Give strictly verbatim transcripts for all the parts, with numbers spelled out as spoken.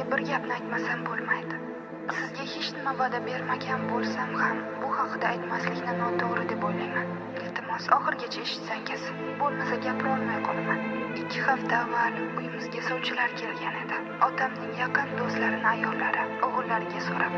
bir gapni aytmasam bo'lmaydi. Sizga hech nima va'da bermagan bo'lsam ham bu haqida aytmaslikni noto'g'ri deb o'ylayman. Iltimos, oxirigacha eshitsangiz. Bo'lmasa gapira olmay qolaman. ikki hafta avval uyimizga sovchilar kelgan edi. Otamning yaqin do'stlarini ayollari, o'g'illariga so'rab.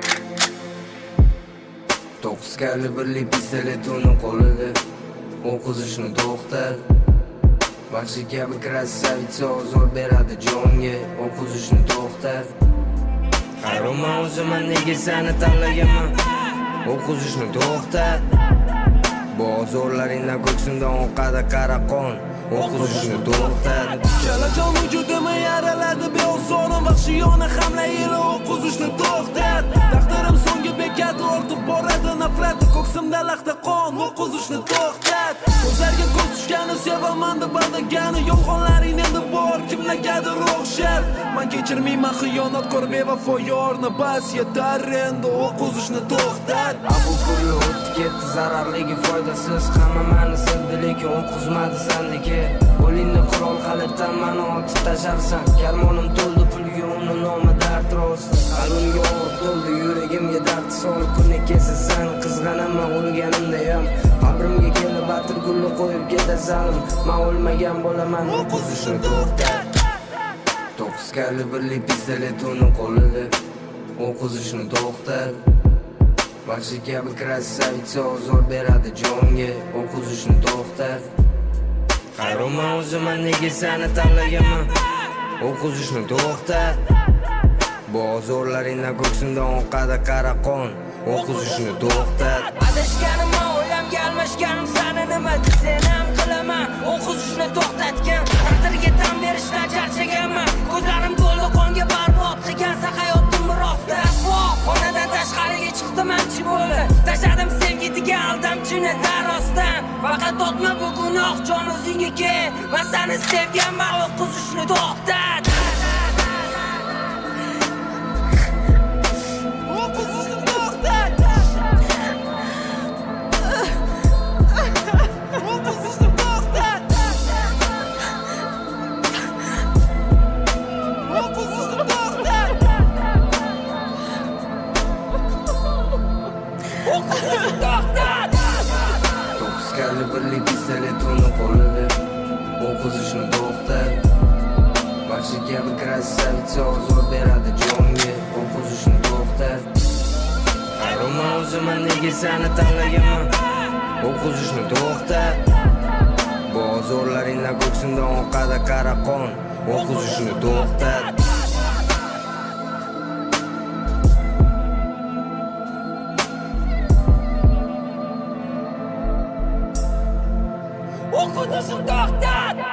to'qqiz kalibrli pistolet uni qo'lida. O'qizishni to'xtat. Vahshiy kabi krasavitsa ozor beradi jonga. O'qizishni to'xtat. Hayronman o'ziman nega seni tanlaganman. O'qizishni to'xtat. Bu ozorlaringdan ko'ksimdan oqadi qara qon. O'qizishni to'xtat. Kalajon vujudimni yaraladi beozorim vahshiyona hamla ila. O'qizishni to'xtat. Taqdirim so'nggi bekat ortib boradi nafrati ko'ksimda laxta qon. O'qizishni to'xtat. Ko'zlarga ko'z tushgani sevaman deb aldagani yolg'onlaring endi bor kimlargadir o'xshab. Men kechirmayman xiyonatkor bevafo yorni bas yetar endi. O'qizishni to'xtat. Bu pulni o'tib ketdi zararligi foydasiz. Hamma meni sevdi lekin o'qizmadi sendeki. Qo'lingda qurol qalbdan meni otib tasharsan. Karmonim to'ldi pulga uni nomi dard rost. Qalbimga o't to'ldi yuragimga dard solib kuni kesa sen qizg'anaman o'lganimda ham. Qabrimga kelib atir gulni qo'yib ketasan. Men o'lmagan bo'laman. O'qizishni to'xtat. to'qqiz kalibrli pistolet uni qo'lida. O'qizishni to'xtat. Vahshiy kabi krasavitsa ozor beradi jonga. O'qizishni to'xtat. Hayronman o'ziman nega seni tanlaganman. O'qizishni to'xtat. Bu ozorlaringdan ko'ksimdan oqadi qara qon. O'qizishni to'xtat. Adashganim o'ylamga almashganim seni nima desam ham qilaman. O'qizishni to'xtatgan taqdirga tan berishdan charchaganman. Ko'zlarim to'ldi qonga barbod qilgansa hayotim rostda asbob. Onadan tashqariga chiqdim anchi bo'ldi. Tashladim sevgiga aldamchini darosdan. Faqat o'tma bu gunoh jon o'zingga kel. Men seni sevganman. O'qizishni to'xtat. to'qqiz kalibrli pistolet uni qo'lida. O'qizishni to'xtat. Vahshiy kabi krasavitsa ozor beradi jonga. O'qizishni to'xtat. Hayronman o'ziman nega seni tanlaganman. O'qizishni to'xtat. Bu ozorlaringdan ko'ksimdan oqadi qara qon. O'qizishni to'xtat. O'qizishni to'xtat.